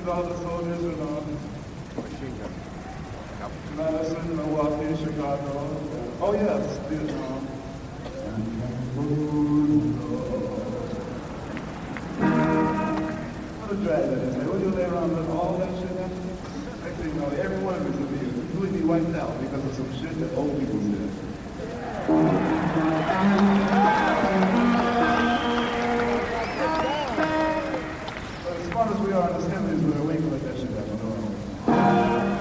all the soldiers in Machine gun. Yep. Madison, Milwaukee, Chicago. Oh yes, Vietnam. What a drag that is. When you lay around with all that shit, next thing you know, every one of us would be wiped out because of some shit that old people said. But as smart as we are in the 70s, we ain't gonna let that shit happen. No.